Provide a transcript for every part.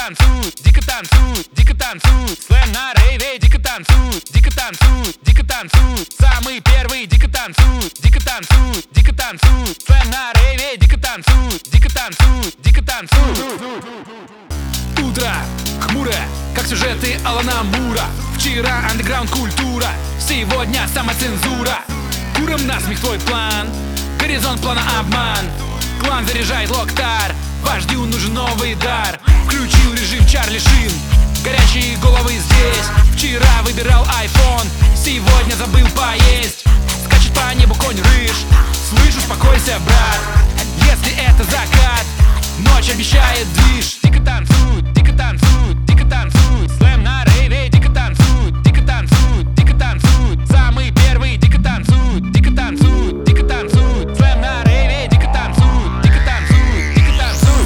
танцуют, дико танцуют, дико танцуют. Слэм на рейве, дико танцуют, дико танцуют, дико танцуют. Самый первый дико танцуют, дико танцуют, дико танцуют. Слэм на рейве, дико танцуют, дико танцуют, дико танцуют. Утро хмурое, как сюжеты Алана Мура. Вчера андеграунд культура, сегодня самоцензура. Куром насмех твой план, горизонт плана обман. Клан заряжает локтар, вождю нужен новый дар. Включил режим Чарли Шин, горячие головы здесь. Вчера выбирал iPhone, сегодня забыл поесть. Скачет по небу конь рыж, слышу, успокойся, брат. Если это закат, ночь обещает движ. Дико танцуют, дико танцуют, дико танцуют. Слэм на рейве, дико танцуют, дико танцуют, дико танцуют. Самый первый дико танцуют, дико танцуют, дико танцуют. Слэм на рейве, дико танцуют, дико танцуют, дико танцуют.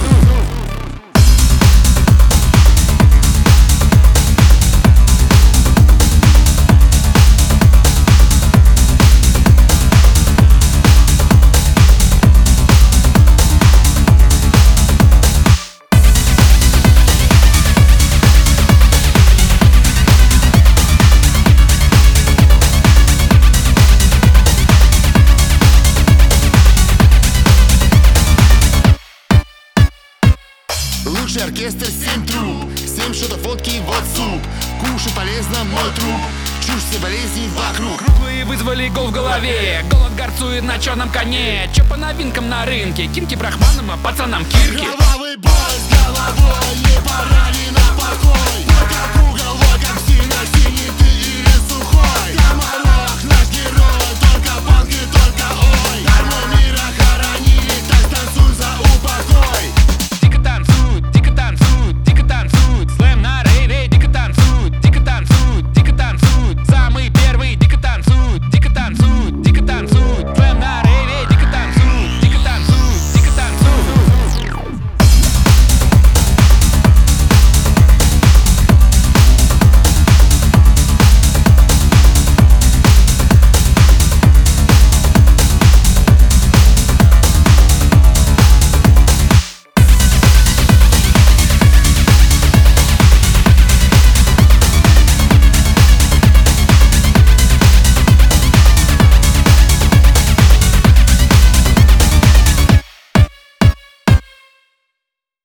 Лучший оркестр 7 труб, 7 шотов водки, вот суп. Кушай полезно, мой труп, чушь все болезни вокруг. Круглые вызвали гол в голове, голод горцует на черном коне. Чё по новинкам на рынке, кинки брахманам, а пацанам кирки. Кровавый бой с головой.